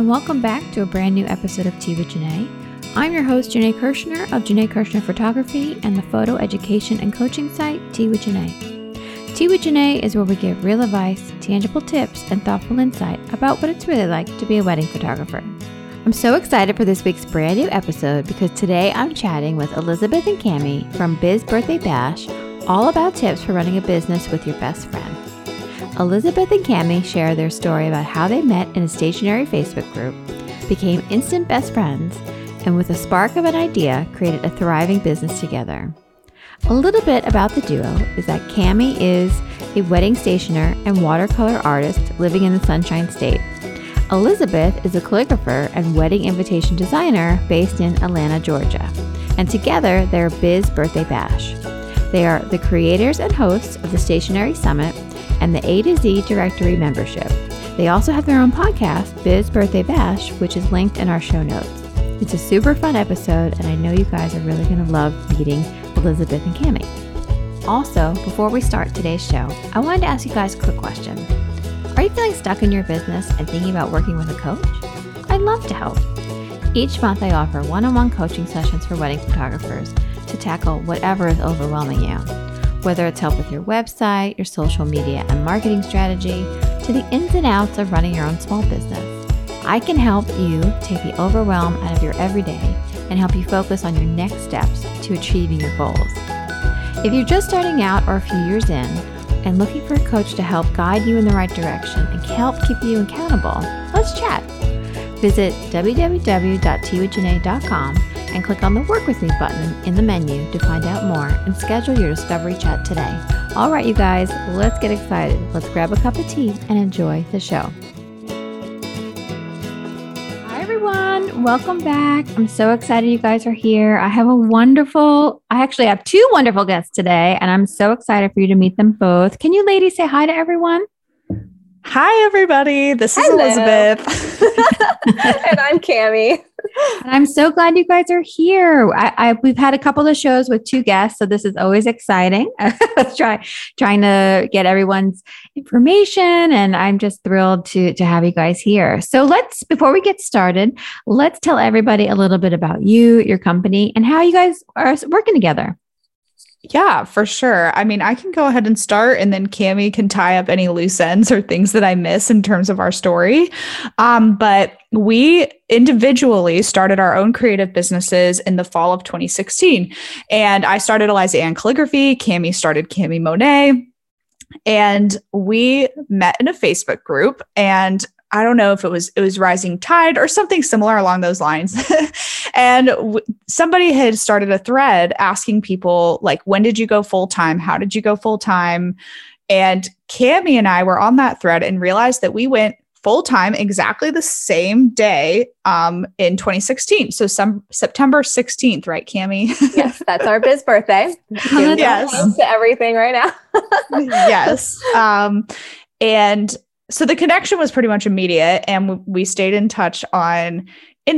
and welcome back to a brand new episode of Tea with Janae. I'm your host, Janae Kirshner of Janae Kirshner Photography and the photo education and coaching site, Tea with Janae. Tea with Janae is where we give real advice, tangible tips, and thoughtful insight about what it's really like to be a wedding photographer. I'm so excited for this week's brand new episode because today I'm chatting with Elizabeth and Cami from Biz Birthday Bash, all about tips for running a business with your best friend. Elizabeth and Cami share their story about how they met in a stationary Facebook group, became instant best friends, and with a spark of an idea, created a thriving business together. A little bit about the duo is that Cami is a wedding stationer and watercolor artist living in the Sunshine State. Elizabeth is a calligrapher and wedding invitation designer based in Atlanta, Georgia. And together, they're Biz Birthday Bash. They are the creators and hosts of the Stationery Summit and the A to Z Directory membership. They also have their own podcast, Biz Birthday Bash, which is linked in our show notes. It's a super fun episode, and I know you guys are really going to love meeting Elizabeth and Cami. Also, before we start today's show, I wanted to ask you guys a quick question. Are you feeling stuck in your business and thinking about working with a coach? I'd love to help. Each month I offer one-on-one coaching sessions for wedding photographers to tackle whatever is overwhelming you. Whether it's help with your website, your social media and marketing strategy, to the ins and outs of running your own small business, I can help you take the overwhelm out of your everyday and help you focus on your next steps to achieving your goals. If you're just starting out or a few years in and looking for a coach to help guide you in the right direction and help keep you accountable, let's chat. Visit www.teawithjanae.com and click on the Work With Me button in the menu to find out more and schedule your discovery chat today. All right, you guys, let's get excited. Let's grab a cup of tea and enjoy the show. Hi, everyone. Welcome back. I'm so excited you guys are here. I actually have two wonderful guests today, and I'm so excited for you to meet them both. Can you ladies say hi to everyone? Hi, everybody. This is Elizabeth. And I'm Cami. And I'm so glad you guys are here. We've had a couple of shows with two guests, so this is always exciting. Let's trying to get everyone's information, and I'm just thrilled to have you guys here. So before we get started, let's tell everybody a little bit about you, your company, and how you guys are working together. Yeah, for sure. I mean, I can go ahead and start, and then Cami can tie up any loose ends or things that I miss in terms of our story. But we individually started our own creative businesses in the fall of 2016. And I started Eliza Ann Calligraphy. Cami started Cami Monet. And we met in a Facebook group, and I don't know if it was Rising Tide or something similar along those lines. And somebody had started a thread asking people, like, when did you go full time? How did you go full time? And Cami and I were on that thread and realized that we went full time exactly the same day in 2016. So September 16th, right, Cami? Yes, that's our biz birthday. Yes. To everything right now. Yes. And so the connection was pretty much immediate, and we stayed in touch on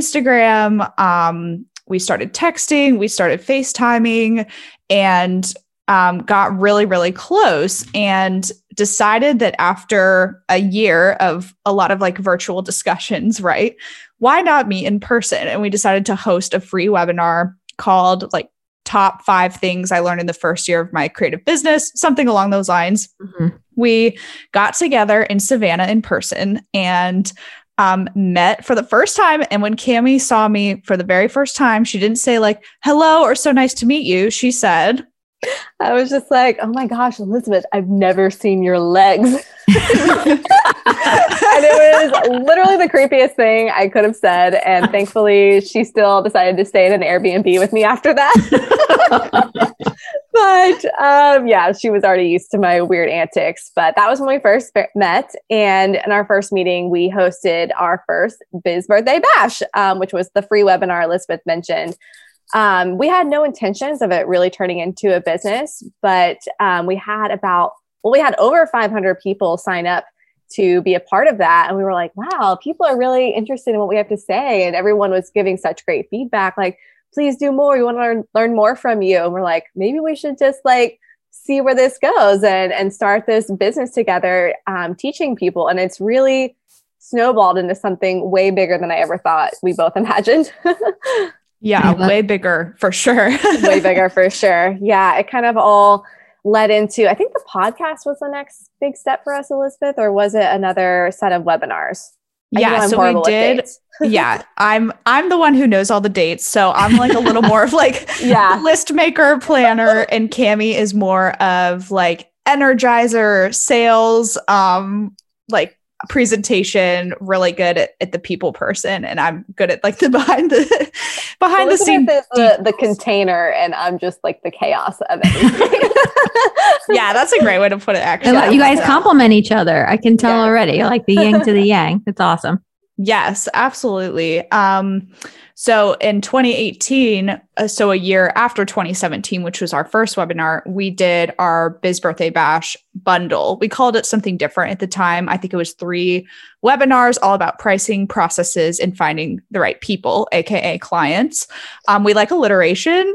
Instagram. We started texting, we started FaceTiming, and got really, really close, and decided that after a year of a lot of like virtual discussions, right, why not meet in person? And we decided to host a free webinar called like Top 5 Things I Learned in the First Year of My Creative Business, something along those lines. Mm-hmm. We got together in Savannah in person and met for the first time. And when Cami saw me for the very first time, she didn't say like, hello, or so nice to meet you. She said, I was just like, oh my gosh, Elizabeth, I've never seen your legs. And it was literally the creepiest thing I could have said. And thankfully, she still decided to stay in an Airbnb with me after that. But yeah, she was already used to my weird antics. But that was when we first met. And in our first meeting, we hosted our first Biz Birthday Bash, which was the free webinar Elizabeth mentioned. We had no intentions of it really turning into a business, but we had over 500 people sign up to be a part of that. And we were like, wow, people are really interested in what we have to say. And everyone was giving such great feedback, like, please do more. We want to learn more from you. And we're like, maybe we should just like see where this goes and start this business together, teaching people. And it's really snowballed into something way bigger than I ever thought we both imagined. Yeah, way bigger for sure. Way bigger for sure. Yeah, it kind of all led into, I think the podcast was the next big step for us, Elizabeth, or was it another set of webinars? Yeah, so we did. Yeah, I'm the one who knows all the dates. So I'm like a little more of like list maker, planner, and Cami is more of like energizer, sales, like presentation, really good at the people person, and I'm good at like the behind the scenes. The container, and I'm just like the chaos of everything. Yeah, that's a great way to put it. Actually, you guys complement each other. I can tell already. You're like the yin to the yang. It's awesome. Yes, absolutely. So in 2018, so a year after 2017, which was our first webinar, we did our Biz Birthday Bash bundle. We called it something different at the time. I think it was 3 webinars all about pricing, processes, and finding the right people, AKA clients. We like alliteration.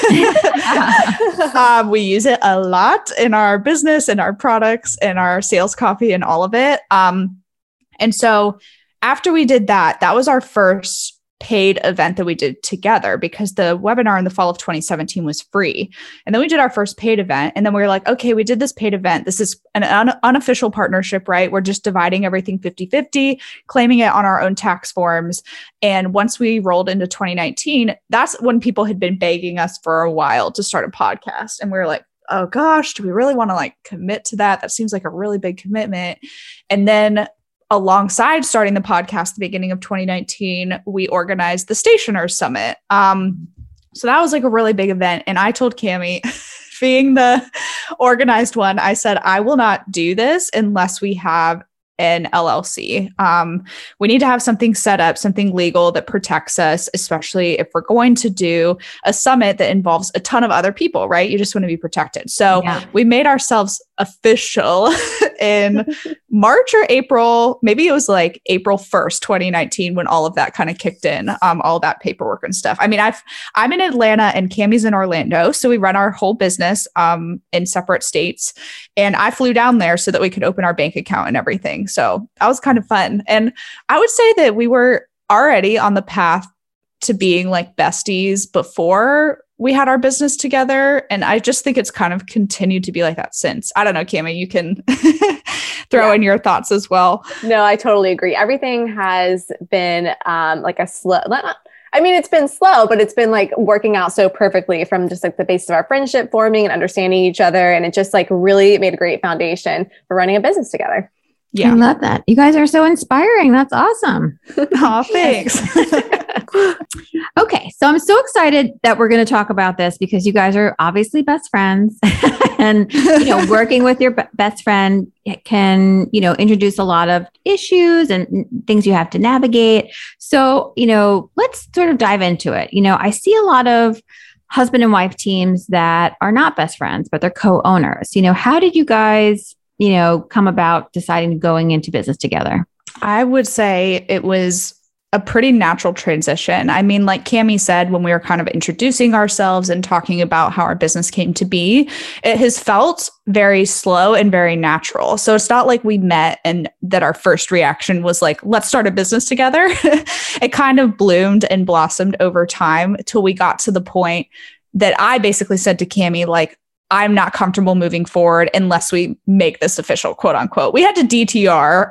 We use it a lot in our business and our products and our sales copy and all of it. And so after we did that, that was our first paid event that we did together, because the webinar in the fall of 2017 was free. And then we did our first paid event. And then we were like, okay, we did this paid event. This is an unofficial partnership, right? We're just dividing everything 50-50, claiming it on our own tax forms. And once we rolled into 2019, that's when people had been begging us for a while to start a podcast. And we were like, oh gosh, do we really want to like commit to that? That seems like a really big commitment. And then alongside starting the podcast at the beginning of 2019, we organized the Stationers Summit. So that was like a really big event. And I told Cami, being the organized one, I said, I will not do this unless we have an LLC. We need to have something set up, something legal that protects us, especially if we're going to do a summit that involves a ton of other people, right? You just want to be protected. So we made ourselves official in March or April. Maybe it was like April 1st, 2019, when all of that kind of kicked in, all that paperwork and stuff. I mean, I'm in Atlanta and Cami's in Orlando. So we run our whole business in separate states. And I flew down there so that we could open our bank account and everything. So that was kind of fun. And I would say that we were already on the path to being like besties before we had our business together. And I just think it's kind of continued to be like that since. I don't know, Cami, you can throw in your thoughts as well. No, I totally agree. Everything has been like a slow, I mean, it's been slow, but it's been like working out so perfectly from just like the basis of our friendship forming and understanding each other. And it just like really made a great foundation for running a business together. Yeah. I love that. You guys are so inspiring. That's awesome. Oh, thanks. Okay. So I'm so excited that we're going to talk about this because you guys are obviously best friends and, you know, working with your best friend can, you know, introduce a lot of issues and things you have to navigate. So, you know, let's sort of dive into it. You know, I see a lot of husband and wife teams that are not best friends, but they're co-owners. You know, how did you guys, you know, come about deciding going into business together? I would say it was a pretty natural transition. I mean, like Cami said, when we were kind of introducing ourselves and talking about how our business came to be, it has felt very slow and very natural. So it's not like we met and that our first reaction was like, let's start a business together. It kind of bloomed and blossomed over time till we got to the point that I basically said to Cami, like, I'm not comfortable moving forward unless we make this official, quote unquote. We had to DTR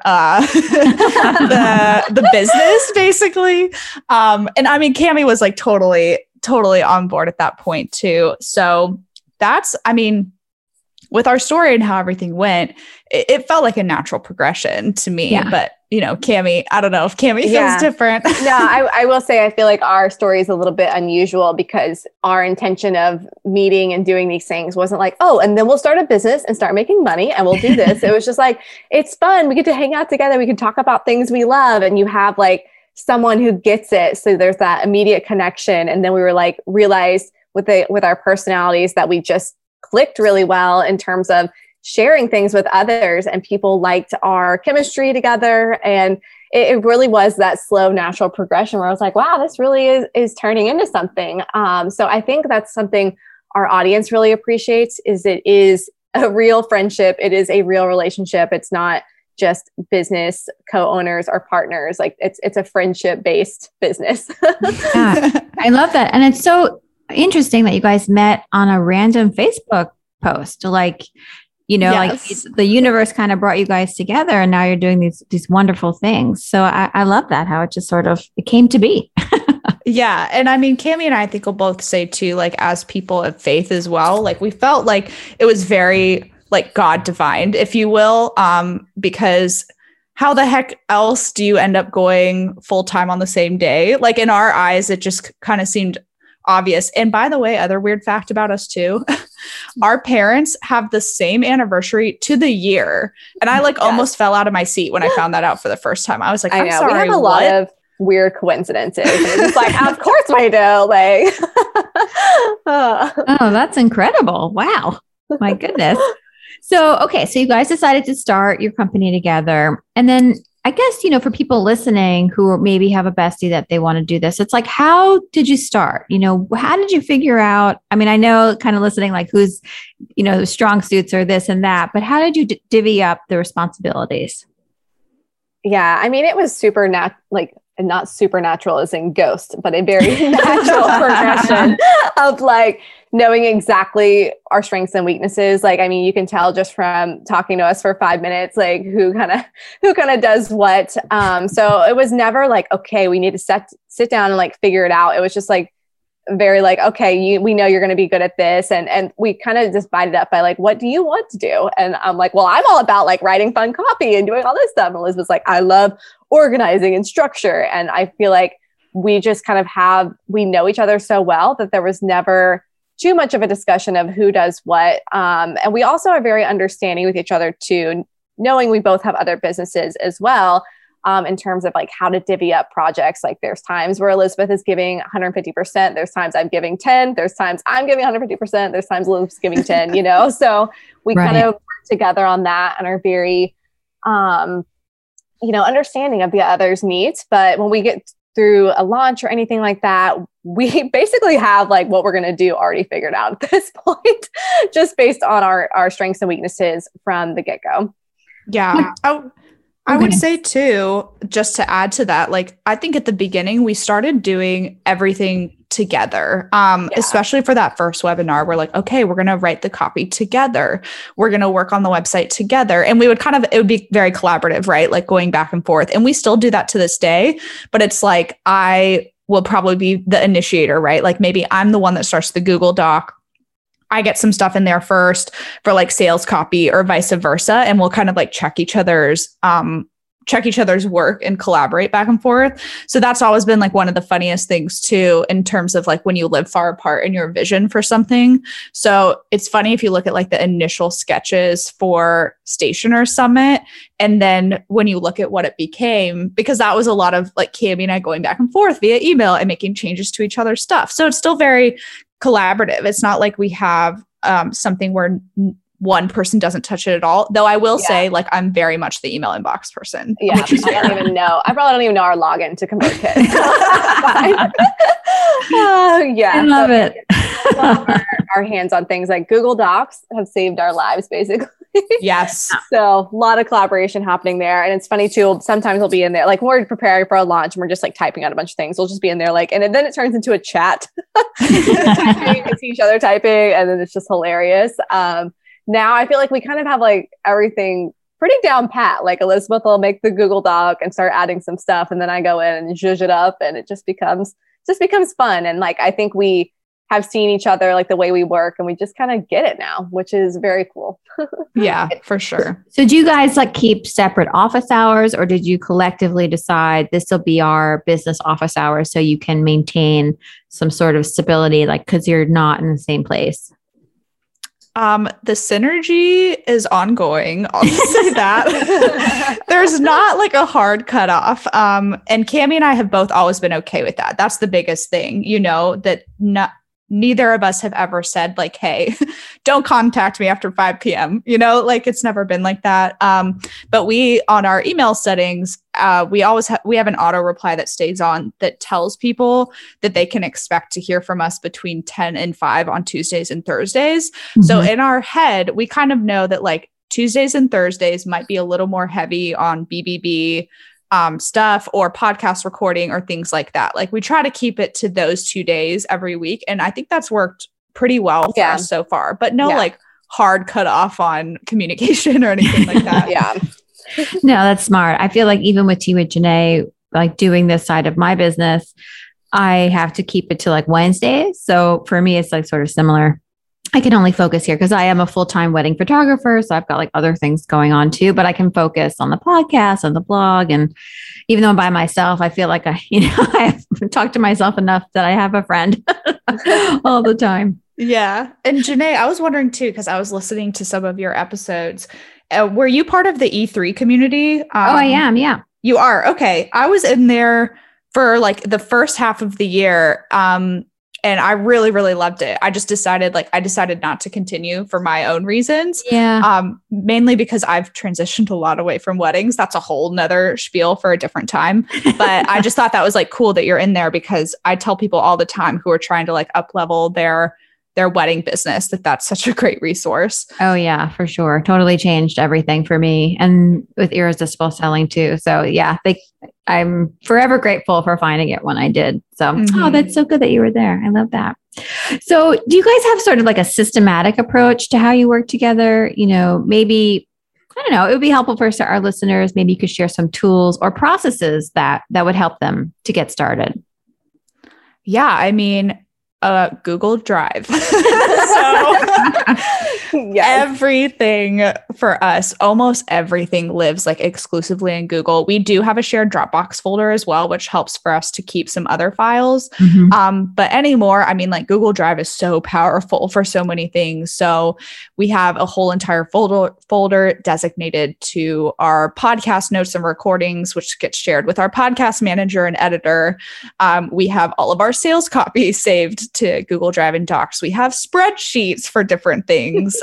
the business basically. And I mean, Cami was like totally on board at that point too. So that's, I mean, with our story and how everything went, it felt like a natural progression to me. Yeah. But, you know, Cami, I don't know if Cami feels different. No, I will say I feel like our story is a little bit unusual because our intention of meeting and doing these things wasn't like, oh, and then we'll start a business and start making money and we'll do this. It was just like, it's fun. We get to hang out together. We can talk about things we love. And you have like someone who gets it. So there's that immediate connection. And then we were like, realized with our personalities that we just clicked really well in terms of sharing things with others, and people liked our chemistry together. And it really was that slow, natural progression where I was like, wow, this really is turning into something. So I think that's something our audience really appreciates, is it is a real friendship. It is a real relationship. It's not just business co-owners or partners. Like it's a friendship based business. Yeah, I love that. And it's so interesting that you guys met on a random Facebook post. Like, like the universe kind of brought you guys together and now you're doing these wonderful things. So I love that, how it just sort of, it came to be. Yeah. And I mean, Cami and I think we'll both say too, like as people of faith as well, like we felt like it was very like God defined, if you will, because how the heck else do you end up going full time on the same day? Like in our eyes, it just kind of seemed obvious. And by the way, other weird fact about us too, our parents have the same anniversary to the year. And I like almost fell out of my seat when I found that out for the first time. I was like, I'm sorry, we have a lot of weird coincidences. It's like, of course we do. Like, oh, that's incredible. Wow. My goodness. So, okay. So you guys decided to start your company together. And then I guess, for people listening who maybe have a bestie that they want to do this, it's like, how did you start? How did you figure out? I mean, I know kind of listening, like who's, the strong suits or this and that, but how did you divvy up the responsibilities? Yeah. I mean, it was not supernatural as in ghost, but a very natural progression of like knowing exactly our strengths and weaknesses. Like, I mean, you can tell just from talking to us for 5 minutes, like who kind of does what. So it was never like, okay, we need to sit down and like figure it out. It was just like very like, okay, we know you're going to be good at this. And we kind of just divided up by like, what do you want to do? And I'm like, well, I'm all about like writing fun copy and doing all this stuff. And Elizabeth's like, I love organizing and structure. And I feel like we just kind of we know each other so well that there was never too much of a discussion of who does what. And we also are very understanding with each other too, knowing we both have other businesses as well. In terms of like how to divvy up projects. Like there's times where Elizabeth is giving 150%. There's times I'm giving 10. There's times I'm giving 150%. There's times Elizabeth's giving 10, So we kind of work together on that and are very, understanding of the other's needs. But when we get through a launch or anything like that, we basically have like what we're going to do already figured out at this point, just based on our strengths and weaknesses from the get-go. Yeah. I would say too, just to add to that, like, I think at the beginning we started doing everything together, especially for that first webinar. We're like, okay, we're going to write the copy together. We're going to work on the website together. And we would it would be very collaborative, right? Like going back and forth. And we still do that to this day, but it's like, I will probably be the initiator, right? Like maybe I'm the one that starts the Google Doc. I get some stuff in there first for like sales copy or vice versa. And we'll kind of like check each other's work and collaborate back and forth. So that's always been like one of the funniest things too, in terms of like when you live far apart in your vision for something. So it's funny if you look at like the initial sketches for Stationer Summit, and then when you look at what it became, because that was a lot of like Cami and I going back and forth via email and making changes to each other's stuff. So it's still very collaborative. It's not like we have something where one person doesn't touch it at all. Though I will say, like, I'm very much the email inbox person. Yeah, I don't even know. I probably don't even know our login to ConvertKit. Yeah, I love it. our hands on things like Google Docs have saved our lives, basically. Yes. So a lot of collaboration happening there. And it's funny too, sometimes we'll be in there, like when we're preparing for a launch and we're just like typing out a bunch of things. We'll just be in there like, and then it turns into a chat. Typing, you can see each other typing, and then it's just hilarious. Now I feel like we kind of have like everything pretty down pat. Like Elizabeth will make the Google Doc and start adding some stuff, and then I go in and zhuzh it up, and it just becomes fun. And like, I think we have seen each other, like the way we work, and we just kind of get it now, which is very cool. Yeah, for sure. So do you guys like keep separate office hours, or did you collectively decide this will be our business office hours so you can maintain some sort of stability, like, because you're not in the same place? The synergy is ongoing. I'll just say that. There's not like a hard cutoff. And Cami and I have both always been okay with that. That's the biggest thing, that neither of us have ever said like, hey, don't contact me after 5 p.m. Like it's never been like that. But we, on our email settings, we have an auto reply that stays on that tells people that they can expect to hear from us between 10 and 5 on Tuesdays and Thursdays. Mm-hmm. So in our head, we kind of know that like Tuesdays and Thursdays might be a little more heavy on BBB stuff or podcast recording or things like that. Like we try to keep it to those 2 days every week. And I think that's worked pretty well for us so far, but no like hard cut off on communication or anything like that. No, that's smart. I feel like even with Tea with Janae, like doing this side of my business, I have to keep it to like Wednesdays. So for me, it's like sort of similar. I can only focus here because I am a full-time wedding photographer. So I've got like other things going on too, but I can focus on the podcast, on the blog. And even though I'm by myself, I feel like I have talked to myself enough that I have a friend all the time. Yeah. And Janae, I was wondering too, because I was listening to some of your episodes. Were you part of the E3 community? I am. Yeah. You are. Okay. I was in there for like the first half of the year. And I really, really loved it. I just decided not to continue for my own reasons. Yeah. Mainly because I've transitioned a lot away from weddings. That's a whole nother spiel for a different time. But I just thought that was like cool that you're in there, because I tell people all the time who are trying to like up level their wedding business that's such a great resource. Oh yeah, for sure. Totally changed everything for me, and with irresistible selling too. So yeah, I'm forever grateful for finding it when I did. So, oh, that's so good that you were there. I love that. So do you guys have sort of like a systematic approach to how you work together? Maybe, I don't know, it would be helpful for our listeners. Maybe you could share some tools or processes that would help them to get started. Yeah. I mean, Google Drive. Everything for us, almost everything lives like exclusively in Google. We do have a shared Dropbox folder as well, which helps for us to keep some other files. But anymore, I mean, like Google Drive is so powerful for so many things. So we have a whole entire folder designated to our podcast notes and recordings, which gets shared with our podcast manager and editor. We have all of our sales copy saved to Google Drive and Docs. We have spreadsheets for different things.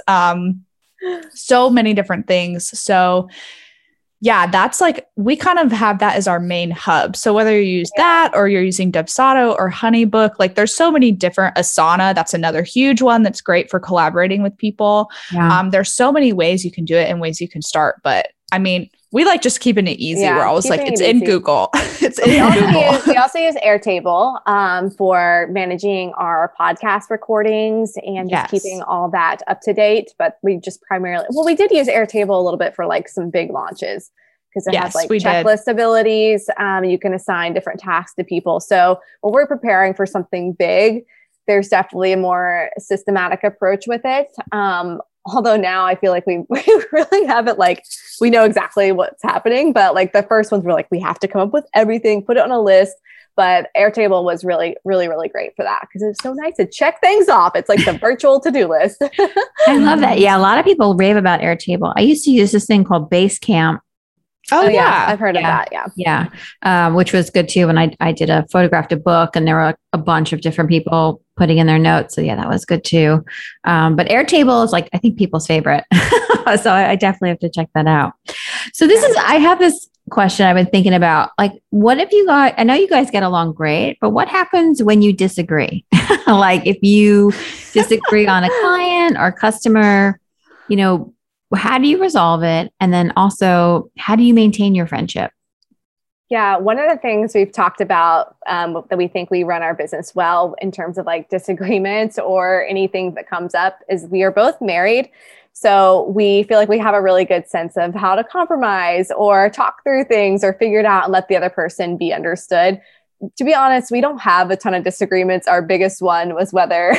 So many different things. So yeah, that's like, we kind of have that as our main hub. So whether you use that or you're using Dubsado or HoneyBook, like there's so many different, Asana, that's another huge one that's great for collaborating with people. There's so many ways you can do it and ways you can start. But I mean, we like just keeping it easy. We're always like, it's in Google. It's in Google. We also use Airtable for managing our podcast recordings and just keeping all that up to date. But we just primarily, we did use Airtable a little bit for like some big launches, because it has like checklist abilities. You can assign different tasks to people. So when we're preparing for something big, there's definitely a more systematic approach with it. Although now I feel like we really haven't, like, we know exactly what's happening, but like the first ones were like, we have to come up with everything, put it on a list. But Airtable was really, really, really great for that, because it's so nice to check things off. It's like the virtual to-do list. I love that. Yeah. A lot of people rave about Airtable. I used to use this thing called Basecamp. Oh yeah. I've heard of that. Yeah. Which was good too. When I photographed a book, and there were a bunch of different people putting in their notes. So yeah, that was good too. But Airtable is like, I think people's favorite. So I definitely have to check that out. So I have this question I've been thinking about, like, what if I know you guys get along great, but what happens when you disagree? Like if you disagree on a client or customer, how do you resolve it? And then also, how do you maintain your friendship? Yeah, one of the things we've talked about that we think we run our business well in terms of like disagreements or anything that comes up is we are both married. So we feel like we have a really good sense of how to compromise or talk through things or figure it out and let the other person be understood. To be honest, we don't have a ton of disagreements. Our biggest one was whether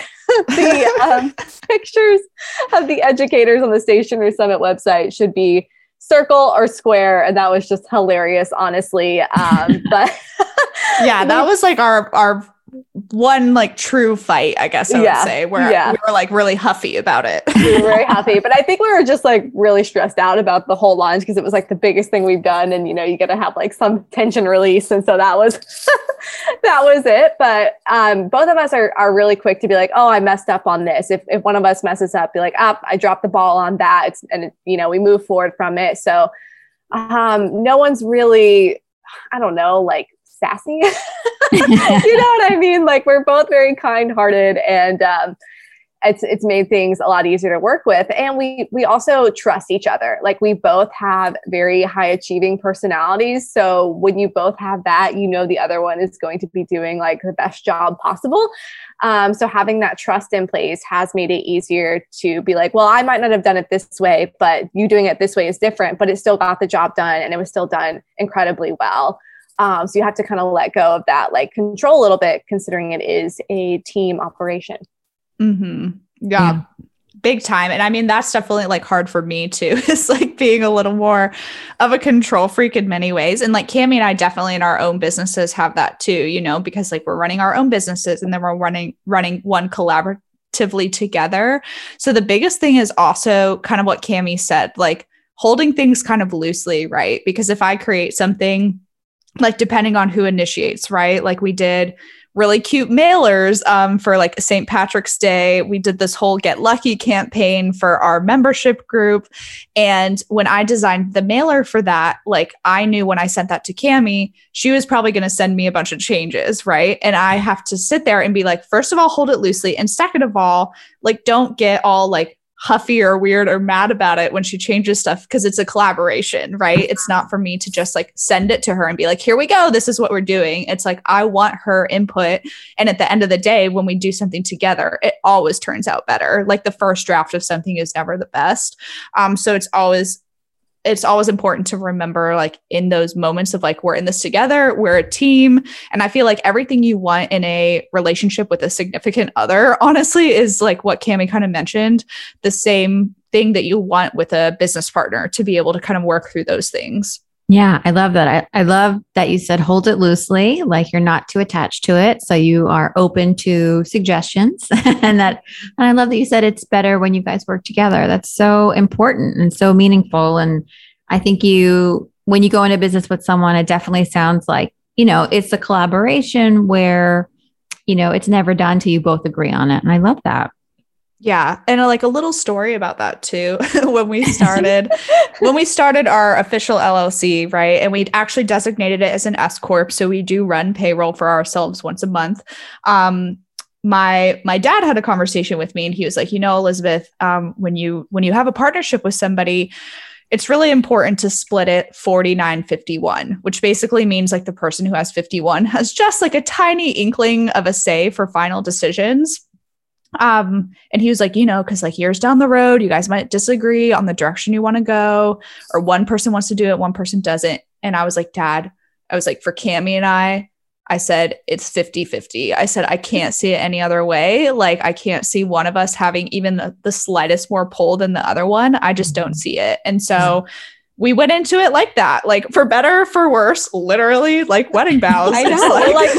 the pictures of the educators on the Stationery Summit website should be circle or square. And that was just hilarious, honestly. But yeah, that was like our one like true fight, I guess I would say, where we were like really huffy about it. We were very huffy, but I think we were just like really stressed out about the whole launch, because it was like the biggest thing we've done, and you got to have like some tension release, and so that was that was it. But both of us are really quick to be like, oh, I messed up on this. If one of us messes up, be like, I dropped the ball on that, we move forward from it. So no one's really, I don't know, like sassy. You know what I mean? Like we're both very kind-hearted, and it's made things a lot easier to work with. And we also trust each other. Like we both have very high achieving personalities. So when you both have that, you know, the other one is going to be doing like the best job possible. So having that trust in place has made it easier to be like, well, I might not have done it this way, but you doing it this way is different, but it still got the job done and it was still done incredibly well. So you have to kind of let go of that like control a little bit, considering it is a team operation. Mm-hmm. Yeah. Big time. And I mean, that's definitely like hard for me too. It's like being a little more of a control freak in many ways. And like Cami and I definitely in our own businesses have that too, you know, because like we're running our own businesses and then we're running one collaboratively together. So the biggest thing is also kind of what Cami said, like holding things kind of loosely, right? Because if I create something, like depending on who initiates, right? Like we did really cute mailers for like St. Patrick's Day. We did this whole Get Lucky campaign for our membership group. And when I designed the mailer for that, like I knew when I sent that to Cami, she was probably going to send me a bunch of changes, right? And I have to sit there and be like, first of all, hold it loosely. And second of all, like don't get all like huffy or weird or mad about it when she changes stuff, because it's a collaboration, right? It's not for me to just like send it to her and be like, here we go, this is what we're doing. It's like, I want her input. And at the end of the day, when we do something together, it always turns out better. Like the first draft of something is never the best. So it's always important to remember, like in those moments of like, we're in this together, we're a team. And I feel like everything you want in a relationship with a significant other, honestly, is like what Cami kind of mentioned, the same thing that you want with a business partner, to be able to kind of work through those things. Yeah, I love that. I love that you said hold it loosely, like you're not too attached to it. So you are open to suggestions. and I love that you said it's better when you guys work together. That's so important and so meaningful. And I think when you go into business with someone, it definitely sounds like, you know, it's a collaboration where, you know, it's never done till you both agree on it. And I love that. Yeah. And like a little story about that too. when we started our official LLC, right? And we actually designated it as an S Corp. So we do run payroll for ourselves once a month. My dad had a conversation with me and he was like, you know, Elizabeth, when you have a partnership with somebody, it's really important to split it 49-51, which basically means like the person who has 51 has just like a tiny inkling of a say for final decisions. And he was like, you know, because like years down the road, you guys might disagree on the direction you want to go, or one person wants to do it, one person doesn't. And I was like, Dad, I was like, for Cami and I said, it's 50-50. I said, I can't see it any other way. Like, I can't see one of us having even the slightest more pull than the other one. I just don't see it. And so we went into it like that, like for better, for worse, literally like wedding vows. I know, we're like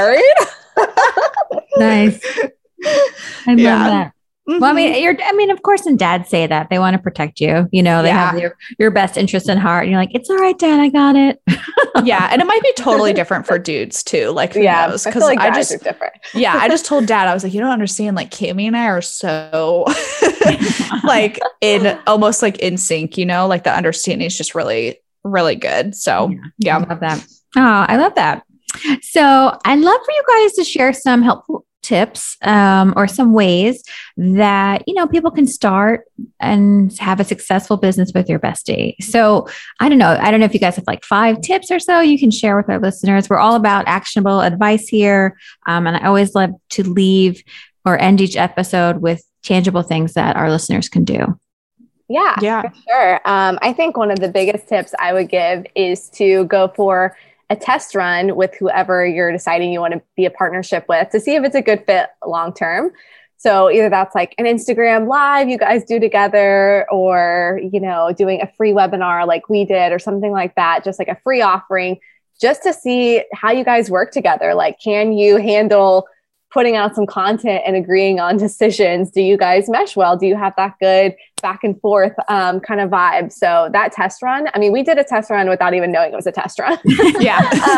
married. Nice. I love that. Mm-hmm. Well, I mean, of course, and dads say that they want to protect you, you know, they have your best interest in heart. And you're like, it's all right, Dad, I got it. Yeah. And it might be totally different for dudes too. Like, who knows? Because like guys are different. Yeah. I just told Dad, I was like, you don't understand. Like Cami and I are so like almost like in sync, you know, like the understanding is just really, really good. So yeah. I love that. Oh, I love that. So I'd love for you guys to share some helpful tips or some ways that, you know, people can start and have a successful business with your bestie. So I don't know if you guys have like 5 tips or so you can share with our listeners. We're all about actionable advice here. And I always love to leave or end each episode with tangible things that our listeners can do. Yeah, for sure. I think one of the biggest tips I would give is to go for a test run with whoever you're deciding you want to be a partnership with to see if it's a good fit long term. So either that's like an Instagram live you guys do together, or, you know, doing a free webinar like we did or something like that, just like a free offering, just to see how you guys work together. Like, can you handle putting out some content and agreeing on decisions? Do you guys mesh well? Do you have that good back and forth kind of vibe? So that test run, I mean, we did a test run without even knowing it was a test run. Yeah.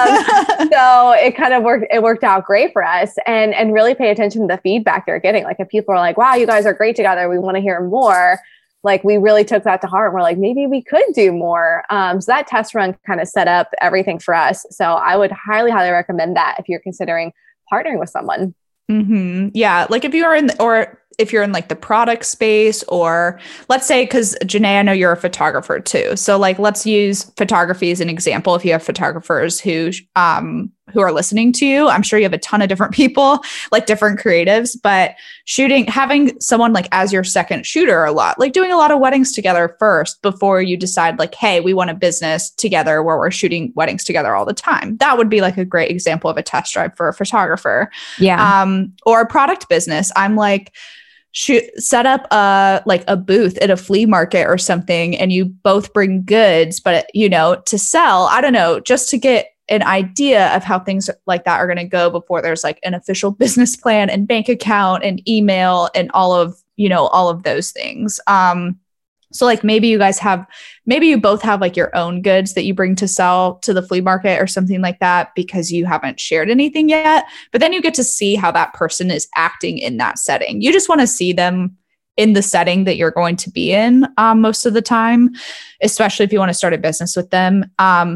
So it kind of worked out great for us, and really pay attention to the feedback they're getting. Like if people are like, wow, you guys are great together, we want to hear more. Like we really took that to heart. And we're like, maybe we could do more. So that test run kind of set up everything for us. So I would highly, highly recommend that if you're considering partnering with someone. Mm-hmm. Yeah. Like if you are or if you're in like the product space, or let's say, because Janae, I know you're a photographer too. So like, let's use photography as an example. If you have photographers who are listening to you, I'm sure you have a ton of different people, like different creatives, but having someone like as your second shooter a lot, like doing a lot of weddings together first before you decide like, hey, we want a business together where we're shooting weddings together all the time. That would be like a great example of a test drive for a photographer. Yeah. Or a product business. I'm like, set up a booth at a flea market or something, and you both bring goods, but to sell, I don't know, just to get an idea of how things like that are going to go before there's like an official business plan and bank account and email and all of those things. So like maybe you both have like your own goods that you bring to sell to the flea market or something like that, because you haven't shared anything yet, but then you get to see how that person is acting in that setting. You just want to see them in the setting that you're going to be in most of the time, especially if you want to start a business with them.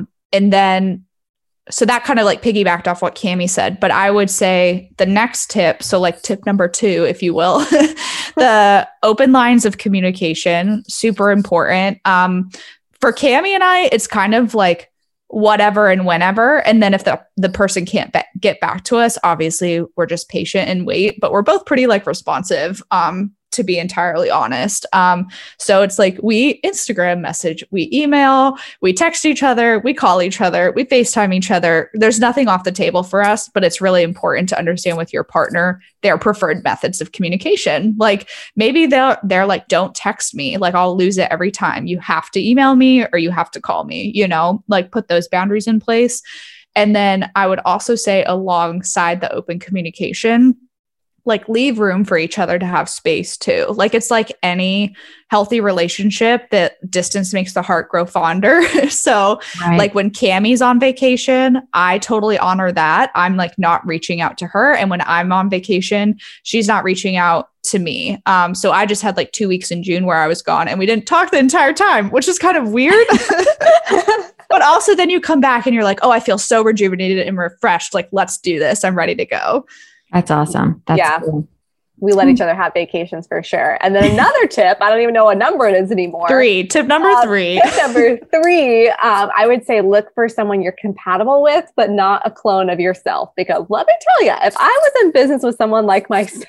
So that kind of like piggybacked off what Cami said, but I would say the next tip, so like tip number 2, if you will, the open lines of communication, super important. For Cami and I, it's kind of like whatever and whenever. And then if the person can't get back to us, obviously we're just patient and wait, but we're both pretty like responsive, to be entirely honest. So it's like we Instagram message, we email, we text each other, we call each other, we FaceTime each other. There's nothing off the table for us, but it's really important to understand with your partner their preferred methods of communication. Like maybe they're like, don't text me, like I'll lose it every time. You have to email me or you have to call me, like put those boundaries in place. And then I would also say alongside the open communication, like leave room for each other to have space too. Like it's like any healthy relationship that distance makes the heart grow fonder. So like when Cami's on vacation, I totally honor that. I'm like not reaching out to her. And when I'm on vacation, she's not reaching out to me. So I just had like 2 weeks in June where I was gone and we didn't talk the entire time, which is kind of weird. But also then you come back and you're like, oh, I feel so rejuvenated and refreshed. Like, let's do this. I'm ready to go. That's awesome. That's cool. We let each other have vacations for sure. And then another tip, I don't even know what number it is anymore. Tip number 3. Tip number 3, I would say look for someone you're compatible with, but not a clone of yourself. Because let me tell you, if I was in business with someone like myself,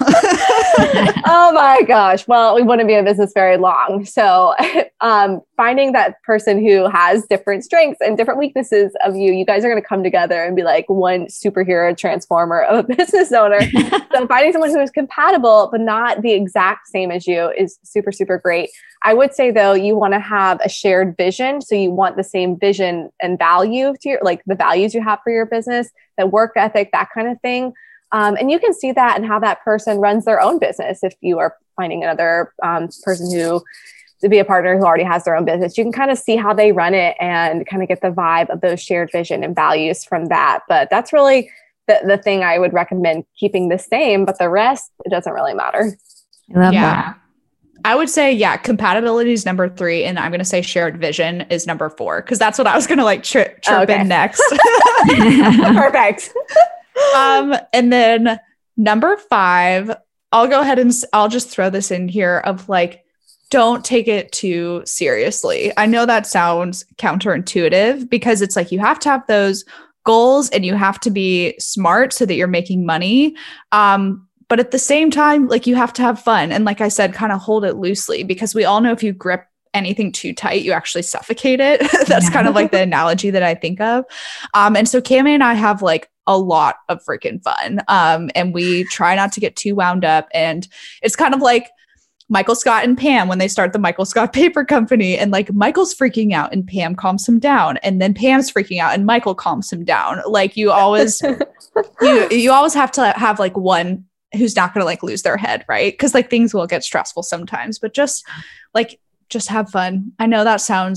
oh my gosh, well, we wouldn't be in business very long. So finding that person who has different strengths and different weaknesses of you guys are going to come together and be like one superhero transformer of a business owner. So finding someone who is compatible, but not the exact same as you is super, super great. I would say though, you want to have a shared vision. So you want the same vision and value to like the values you have for your business, the work ethic, that kind of thing. And you can see that in how that person runs their own business. If you are finding another person to be a partner who already has their own business, you can kind of see how they run it and kind of get the vibe of those shared vision and values from that. But that's really the thing I would recommend keeping the same, but the rest, it doesn't really matter. I love that. I would say, compatibility is number 3. And I'm going to say shared vision is number 4, because that's what I was going to like chirp in next. Perfect. And then number 5, I'll go ahead and I'll just throw this in here of like, don't take it too seriously. I know that sounds counterintuitive because it's like you have to have those goals and you have to be smart so that you're making money. But at the same time, like you have to have fun. And like I said, kind of hold it loosely, because we all know if you grip anything too tight, you actually suffocate it. That's kind of like the analogy that I think of. And so Cami and I have like a lot of freaking fun. And we try not to get too wound up. And it's kind of like Michael Scott and Pam when they start the Michael Scott Paper Company, and like Michael's freaking out and Pam calms him down, and then Pam's freaking out and Michael calms him down. Like you always you always have to have like one who's not going to like lose their head, right? Because like things will get stressful sometimes, but just have fun. I know that sounds like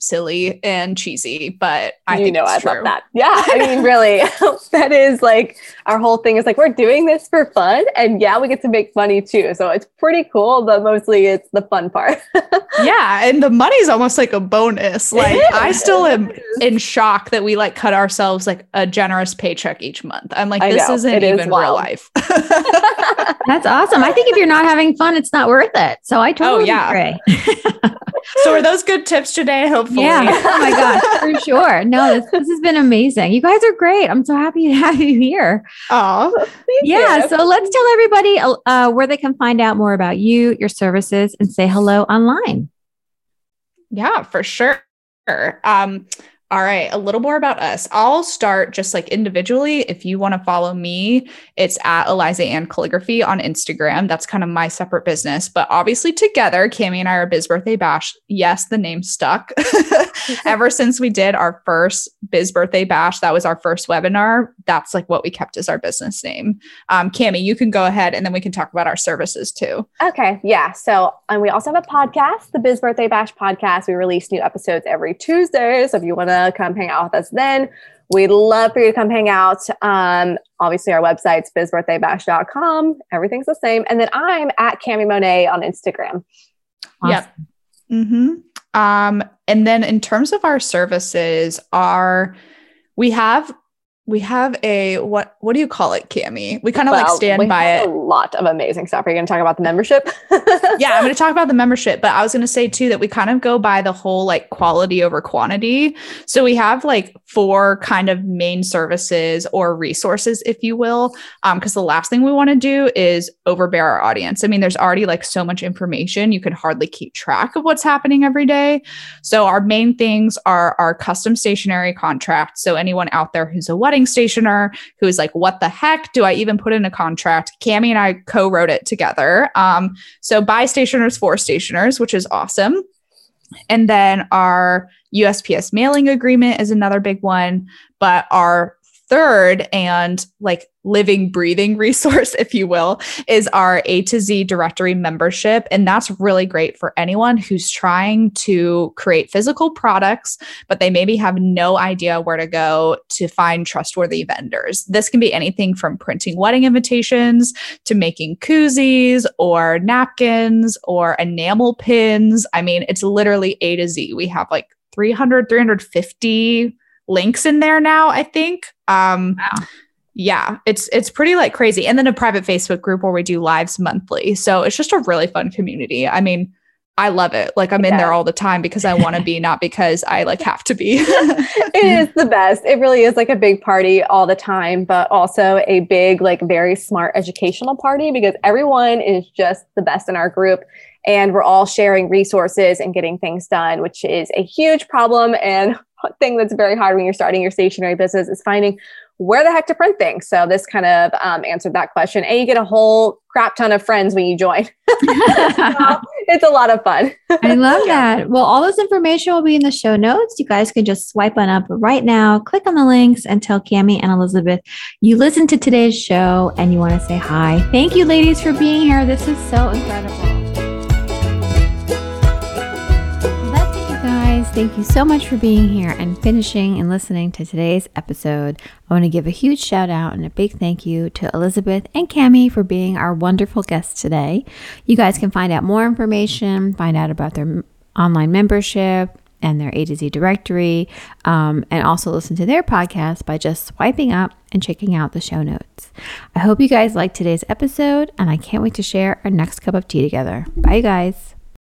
silly and cheesy, but I think I it's true. love that. Yeah. I mean, really, that is like our whole thing is like, we're doing this for fun. And yeah, we get to make money too. So it's pretty cool, but mostly it's the fun part. Yeah. And the money's almost like a bonus. Like I still am in shock that we like cut ourselves like a generous paycheck each month. I'm like, this isn't even real life. That's awesome. I think if you're not having fun, it's not worth it. So I totally agree. So are those good tips today? Hopefully. Yeah. Oh my gosh, for sure. No, this has been amazing. You guys are great. I'm so happy to have you here. Oh, yeah. So let's tell everybody where they can find out more about you, your services, and say hello online. Yeah, for sure. All right, a little more about us. I'll start just like individually. If you want to follow me, it's at Eliza Ann Calligraphy on Instagram. That's kind of my separate business. But obviously together, Cami and I are Biz Birthday Bash. Yes, the name stuck. Ever since we did our first Biz Birthday Bash, that was our first webinar. That's like what we kept as our business name. Cami, you can go ahead and then we can talk about our services too. Okay. Yeah. So, and we also have a podcast, the Biz Birthday Bash podcast. We release new episodes every Tuesday. So if you want to come hang out with us then, we'd love for you to come hang out. Obviously our website's bizbirthdaybash.com. Everything's the same. And then I'm at Cami Monet on Instagram. Awesome. Yep. Mm-hmm. And then in terms of our services, we have a, what do you call it, Cami? We kind of like stand by it. A lot of amazing stuff. Are you going to talk about the membership? Yeah, I'm going to talk about the membership, but I was going to say too, that we kind of go by the whole like quality over quantity. So we have like 4 kind of main services or resources, if you will. Because the last thing we want to do is overbear our audience. I mean, there's already like so much information, you can hardly keep track of what's happening every day. So our main things are our custom stationery contract. So anyone out there who's a wedding stationer who is like, what the heck do I even put in a contract? Cami and I co-wrote it together. So by stationers for stationers, which is awesome. And then our USPS mailing agreement is another big one. But our third and like living, breathing resource, if you will, is our A to Z directory membership. And that's really great for anyone who's trying to create physical products, but they maybe have no idea where to go to find trustworthy vendors. This can be anything from printing wedding invitations to making koozies or napkins or enamel pins. I mean, it's literally A to Z. We have like 350 links in there now, I think. Wow. Yeah, it's pretty like crazy. And then a private Facebook group where we do lives monthly. So it's just a really fun community. I mean, I love it. Like I'm in there all the time because I want to be, not because I like have to be. It is the best. It really is like a big party all the time, but also a big, like very smart educational party because everyone is just the best in our group. And we're all sharing resources and getting things done, which is a huge problem. And one thing that's very hard when you're starting your stationery business is finding where the heck to print things. So this kind of answered that question. And you get a whole crap ton of friends when you join. So it's a lot of fun. I love that. Well, all this information will be in the show notes. You guys can just swipe on up right now, click on the links and tell Cami and Elizabeth you listened to today's show and you want to say hi. Thank you, ladies, for being here. This is so incredible. Thank you so much for being here and finishing and listening to today's episode. I want to give a huge shout out and a big thank you to Elizabeth and Cami for being our wonderful guests today. You guys can find out more information, find out about their online membership and their A to Z directory, and also listen to their podcast by just swiping up and checking out the show notes. I hope you guys liked today's episode, and I can't wait to share our next cup of tea together. Bye, you guys.